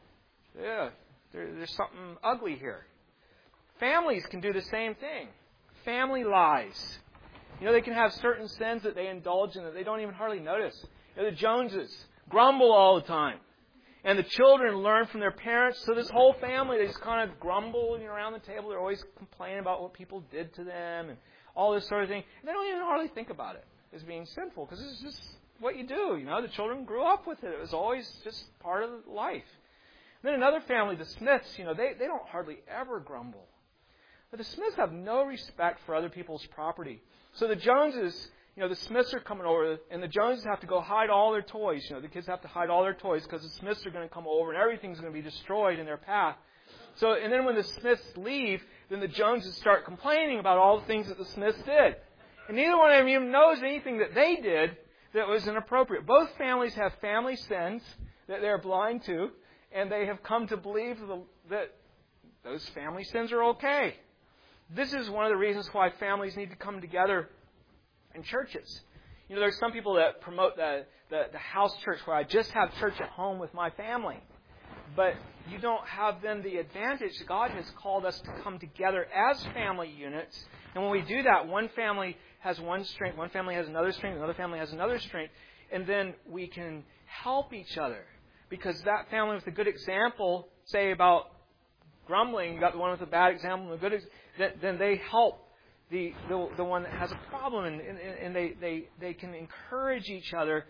yeah, there's something ugly here. Families can do the same thing. Family lies. They can have certain sins that they indulge in that they don't even hardly notice. The Joneses grumble all the time. And the children learn from their parents. So this whole family, they just kind of grumble around the table. They're always complaining about what people did to them and all this sort of thing. And they don't even hardly think about it as being sinful because it's just what you do. The children grew up with it. It was always just part of life. And then another family, the Smiths, they don't hardly ever grumble. But the Smiths have no respect for other people's property. So the Joneses, the Smiths are coming over, and the Joneses have to go hide all their toys. The kids have to hide all their toys because the Smiths are going to come over, and everything's going to be destroyed in their path. So, and then when the Smiths leave, then the Joneses start complaining about all the things that the Smiths did. And neither one of them even knows anything that they did that was inappropriate. Both families have family sins that they're blind to, and they have come to believe that those family sins are okay. This is one of the reasons why families need to come together in churches. There's some people that promote the house church where I just have church at home with my family. But you don't have then the advantage. God has called us to come together as family units. And when we do that, one family has one strength, one family has another strength, another family has another strength. And then we can help each other. Because that family with a good example, say about grumbling, you got the one with a bad example and a good example, then they help the one that has a problem, and they can encourage each other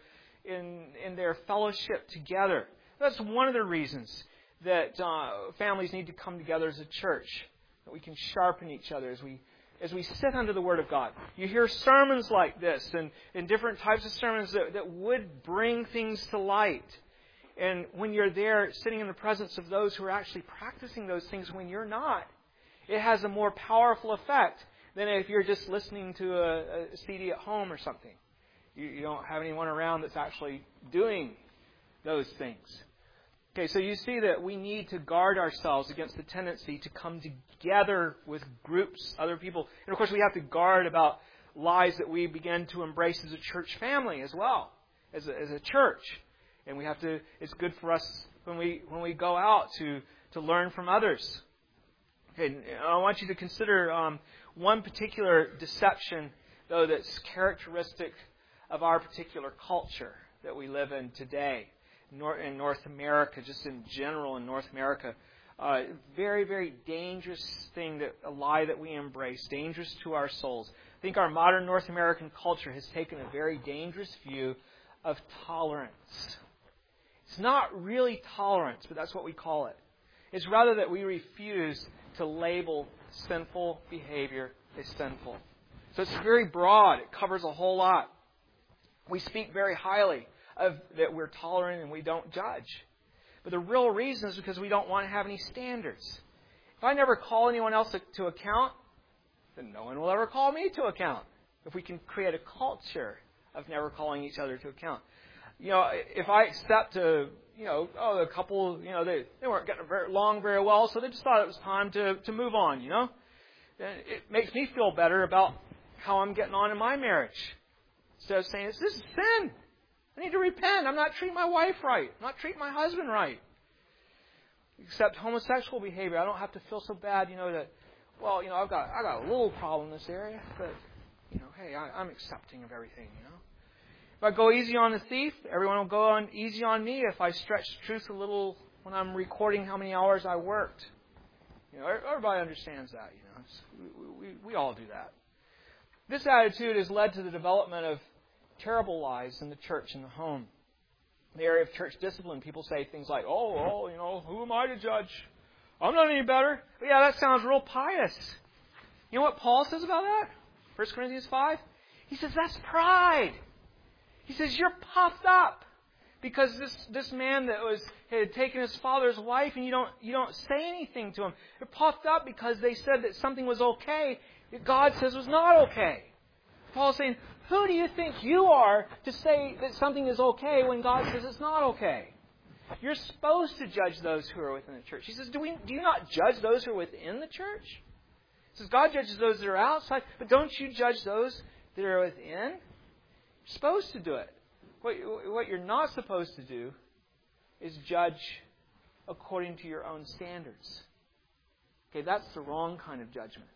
in their fellowship together. That's one of the reasons that families need to come together as a church, that we can sharpen each other as we sit under the Word of God. You hear sermons like this and different types of sermons that would bring things to light. And when you're there sitting in the presence of those who are actually practicing those things when you're not, it has a more powerful effect than if you're just listening to a CD at home or something. You don't have anyone around that's actually doing those things. Okay, so you see that we need to guard ourselves against the tendency to come together with groups, other people. And of course we have to guard about lies that we begin to embrace as a church family as well, as a church. And we have to. It's good for us when we go out to learn from others. Okay, I want you to consider one particular deception, though, that's characteristic of our particular culture that we live in today, in North America, just in general in North America. Very, very dangerous thing, a lie that we embrace, dangerous to our souls. I think our modern North American culture has taken a very dangerous view of tolerance. It's not really tolerance, but that's what we call it. It's rather that we refuse to label sinful behavior as sinful. So it's very broad. It covers a whole lot. We speak very highly of that we're tolerant and we don't judge. But the real reason is because we don't want to have any standards. If I never call anyone else to account, then no one will ever call me to account. If we can create a culture of never calling each other to account. If I accept a couple, they weren't getting along very well, so they just thought it was time to move on, then it makes me feel better about how I'm getting on in my marriage. Instead of saying, this is sin. I need to repent. I'm not treating my wife right. I'm not treating my husband right. Except homosexual behavior. I don't have to feel so bad, that, I've got a little problem in this area, but, hey, I'm accepting of everything, If I go easy on the thief, everyone will go on easy on me if I stretch the truth a little when I'm recording how many hours I worked. Everybody understands that, we all do that. This attitude has led to the development of terrible lies in the church and the home. In the area of church discipline, people say things like, who am I to judge? I'm not any better. But yeah, that sounds real pious. You know what Paul says about that? 1 Corinthians 5? He says, that's pride. He says, you're puffed up because this man that had taken his father's wife and you don't say anything to him. You're puffed up because they said that something was okay that God says was not okay. Paul's saying, who do you think you are to say that something is okay when God says it's not okay? You're supposed to judge those who are within the church. He says, do you not judge those who are within the church? He says, God judges those that are outside, but don't you judge those that are within? You're supposed to do it. What you're not supposed to do is judge according to your own standards. Okay, that's the wrong kind of judgment.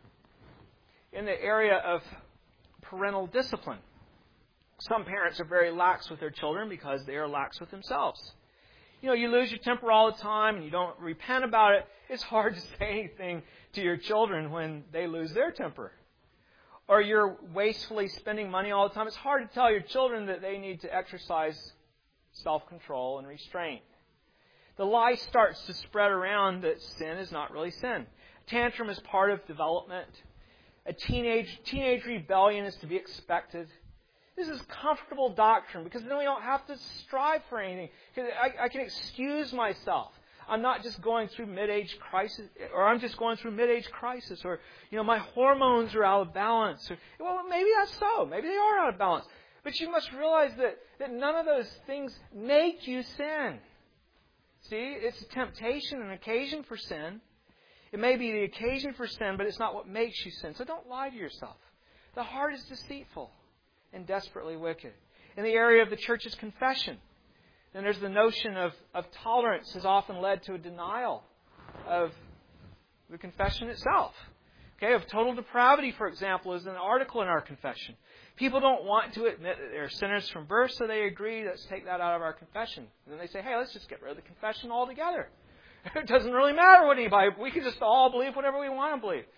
In the area of parental discipline, some parents are very lax with their children because they are lax with themselves. You lose your temper all the time and you don't repent about it. It's hard to say anything to your children when they lose their temper. Or you're wastefully spending money all the time. It's hard to tell your children that they need to exercise self-control and restraint. The lie starts to spread around that sin is not really sin. Tantrum is part of development. A teenage rebellion is to be expected. This is comfortable doctrine because then we don't have to strive for anything. I can excuse myself. I'm not just going through mid-age crisis, or I'm just going through mid-age crisis, or my hormones are out of balance. Well, maybe that's so. Maybe they are out of balance. But you must realize that none of those things make you sin. See, it's a temptation, an occasion for sin. It may be the occasion for sin, but it's not what makes you sin. So don't lie to yourself. The heart is deceitful and desperately wicked. In the area of the church's confession, then there's the notion of tolerance has often led to a denial of the confession itself. Okay, of total depravity, for example, is an article in our confession. People don't want to admit that they're sinners from birth, so they agree, let's take that out of our confession. And then they say, hey, let's just get rid of the confession altogether. It doesn't really matter what anybody, we can just all believe whatever we want to believe.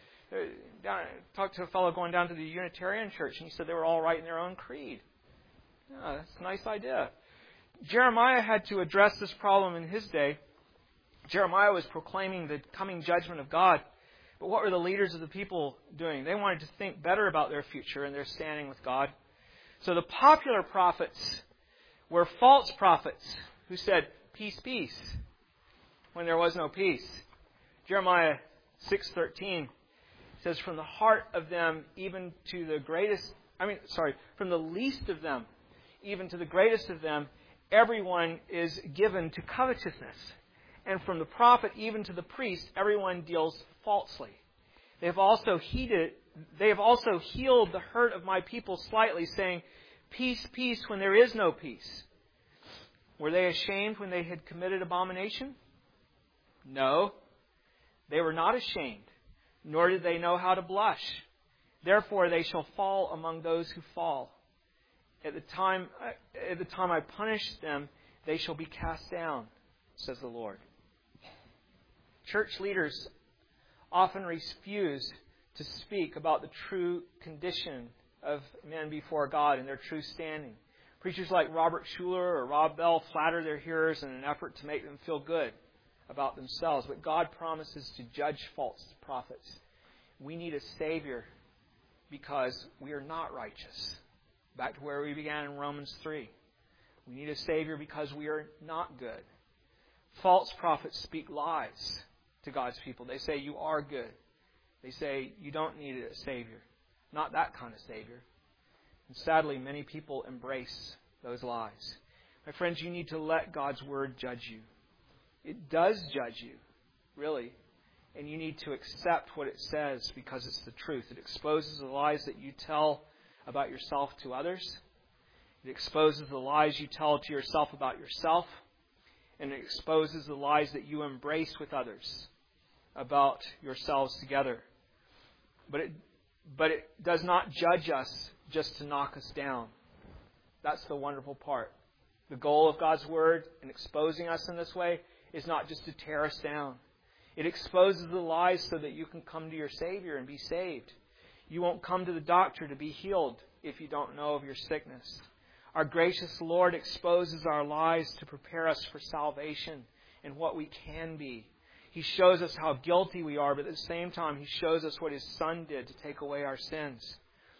I talked to a fellow going down to the Unitarian church, and he said they were all right in their own creed. Yeah, that's a nice idea. Jeremiah had to address this problem in his day. Jeremiah was proclaiming the coming judgment of God. But what were the leaders of the people doing? They wanted to think better about their future and their standing with God. So the popular prophets were false prophets who said, peace, peace, when there was no peace. Jeremiah 6:13 says, from the heart of them even to the greatest, from the least of them even to the greatest of them, everyone is given to covetousness. And from the prophet even to the priest, everyone deals falsely. They have also healed the hurt of my people slightly, saying, peace, peace, when there is no peace. Were they ashamed when they had committed abomination? No, they were not ashamed, nor did they know how to blush. Therefore they shall fall among those who fall. At the time I punish them, they shall be cast down, says the Lord. Church leaders often refuse to speak about the true condition of men before God and their true standing. Preachers like Robert Schuller or Rob Bell flatter their hearers in an effort to make them feel good about themselves. But God promises to judge false prophets. We need a Savior. because we are not righteous. Back to where we began in Romans 3. We need a Savior because we are not good. False prophets speak lies to God's people. They say you are good. They say you don't need a Savior. Not that kind of Savior. And sadly, many people embrace those lies. My friends, you need to let God's Word judge you. It does judge you, really. And you need to accept what it says because it's the truth. It exposes the lies that you tell about yourself to others. It exposes the lies you tell to yourself about yourself. And it exposes the lies that you embrace with others about yourselves together. But it does not judge us just to knock us down. That's the wonderful part. The goal of God's Word in exposing us in this way is not just to tear us down. It exposes the lies so that you can come to your Savior and be saved. You won't come to the doctor to be healed if you don't know of your sickness. Our gracious Lord exposes our lies to prepare us for salvation and what we can be. He shows us how guilty we are, but at the same time, He shows us what His Son did to take away our sins.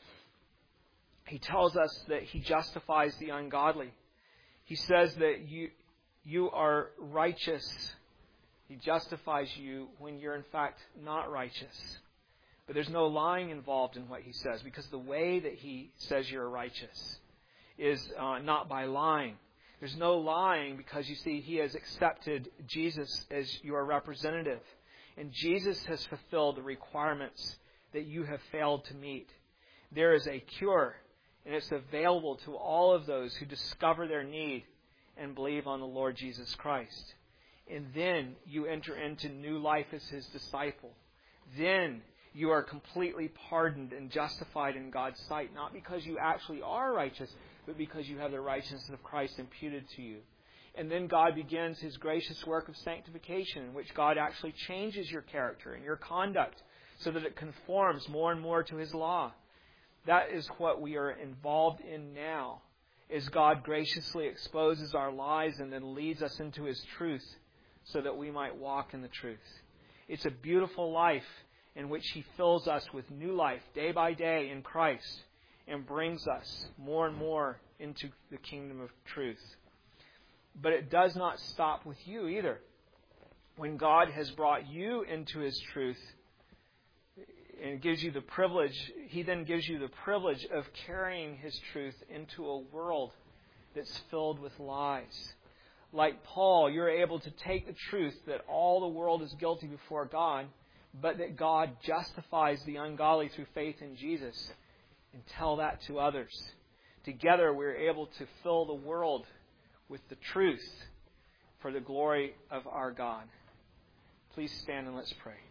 He tells us that He justifies the ungodly. He says that you are righteous. He justifies you when you're in fact not righteous. But there's no lying involved in what He says, because the way that He says you're righteous is not by lying. There's no lying because, you see, He has accepted Jesus as your representative. And Jesus has fulfilled the requirements that you have failed to meet. There is a cure, and it's available to all of those who discover their need and believe on the Lord Jesus Christ. And then you enter into new life as His disciple. Then you are completely pardoned and justified in God's sight, not because you actually are righteous, but because you have the righteousness of Christ imputed to you. And then God begins His gracious work of sanctification, in which God actually changes your character and your conduct so that it conforms more and more to His law. That is what we are involved in now, as God graciously exposes our lies and then leads us into His truth so that we might walk in the truth. It's a beautiful life in which He fills us with new life day by day in Christ and brings us more and more into the kingdom of truth. But it does not stop with you either. When God has brought you into His truth and gives you the privilege, He then gives you the privilege of carrying His truth into a world that's filled with lies. Like Paul, you're able to take the truth that all the world is guilty before God, but that God justifies the ungodly through faith in Jesus, and tell that to others. Together, we're able to fill the world with the truth for the glory of our God. Please stand and let's pray.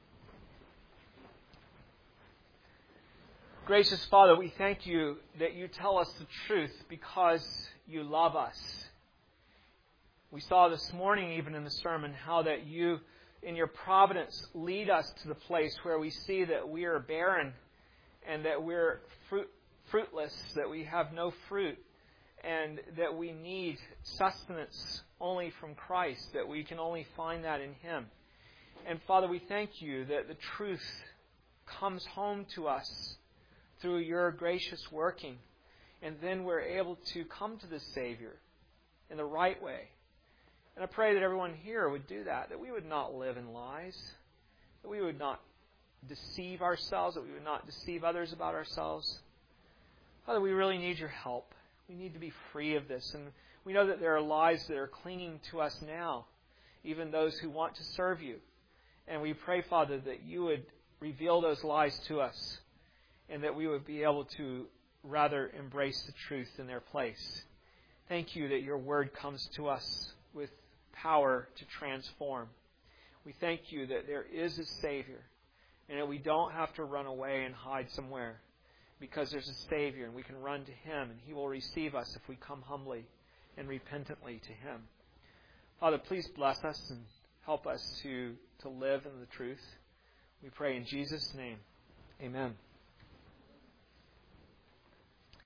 Gracious Father, we thank You that You tell us the truth because You love us. We saw this morning, even in the sermon, how that You, in Your providence, lead us to the place where we see that we are barren and that we're fruitless, that we have no fruit, and that we need sustenance only from Christ, that we can only find that in Him. And Father, we thank You that the truth comes home to us through Your gracious working, and then we're able to come to the Savior in the right way. And I pray that everyone here would do that we would not live in lies, that we would not deceive ourselves, that we would not deceive others about ourselves. Father, we really need Your help. We need to be free of this. And we know that there are lies that are clinging to us now, even those who want to serve You. And we pray, Father, that You would reveal those lies to us and that we would be able to rather embrace the truth in their place. Thank You that Your Word comes to us with power to transform. We thank You that there is a Savior and that we don't have to run away and hide somewhere, because there's a Savior and we can run to Him and He will receive us if we come humbly and repentantly to Him. Father, please bless us and help us to live in the truth. We pray in Jesus' name. Amen.